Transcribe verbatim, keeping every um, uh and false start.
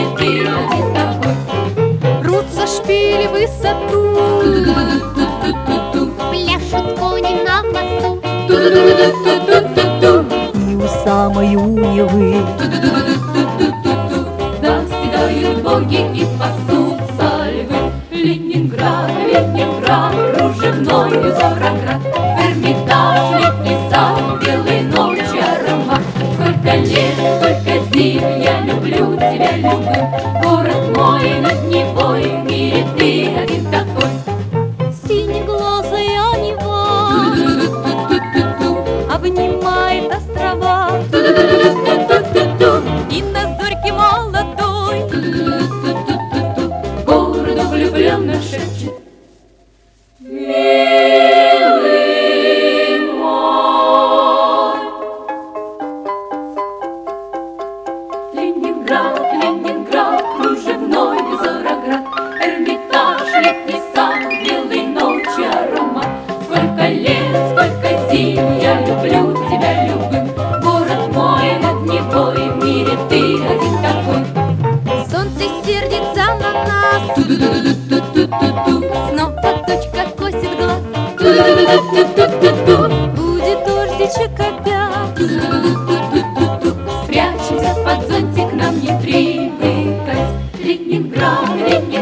ты один такой. Рвутся шпили в высоту, Пляшут кони на мосту, и у самой у Невы Заседают боги и пасутся львы. Ленинград, Ленинград, кружевной Зороград, Эрмитаж, летний сад, белой ночи аромат. Сколько лет, сколько зим, я люблю тебя, любым. Город мой над Невой, в мире ты один такой. синеглазая Нева обнимает острова, и на зорьке молодой Городу влюбленных шепчет: милый мой. Ленинград, Ленинград, кружевной Зороград, Эрмитаж, летний сад, белой ночи аромат. Сколько лет, сколько зим, я люблю тебя, любым. Город мой над Невой, в мире ты один такой. солнце сердится на нас, снова точка косит глаз. Будет дождичек опять, Спрячемся под зонтик, нам не привыкать. Ленинград, Ленинград.